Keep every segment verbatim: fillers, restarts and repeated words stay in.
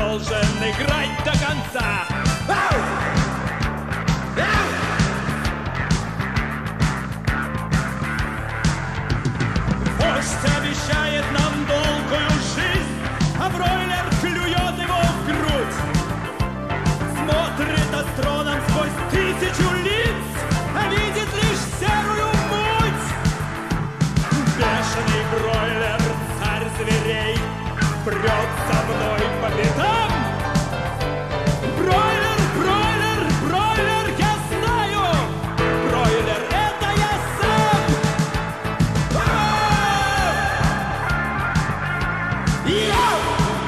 должен играть до конца. Ау! Ау! Вождь обещает нам долгую жизнь, а бройлер клюет его в грудь. Смотрит астроном сквозь тысячу лиц, а видит лишь серую муть. Бешеный бройлер, царь зверей, прет за мной по пятам. Бройлер, бройлер, бройлер, я знаю, бройлер, это я сам. Йоу!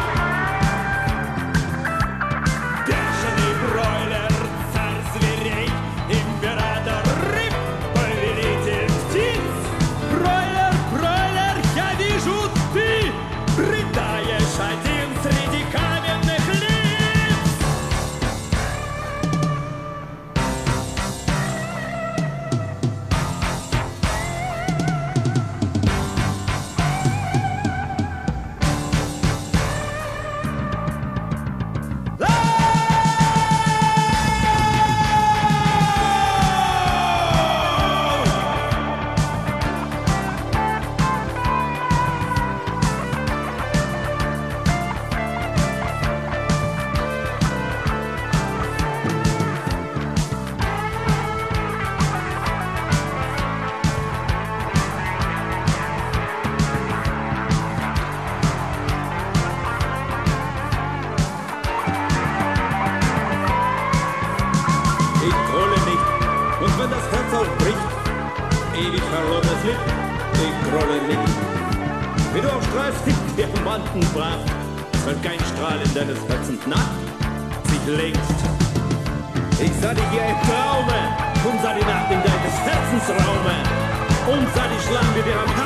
Бешеный бройлер, царь зверей, император рыб, повелитель птиц. Бройлер, бройлер, я вижу, ты рыдаешь один среди каменных лиц. Ich trolle nicht, und wenn das Herz auch bricht, ewig verlorenes Lied, ich trolle nicht. Wie du auch strahlst in Diamantenpracht, soll kein Strahlen deines Herzens Nacht sich längst. Ich sah dich hier im Traume und sah die Nacht in deines Herzens Raume und sah die Schlange dir am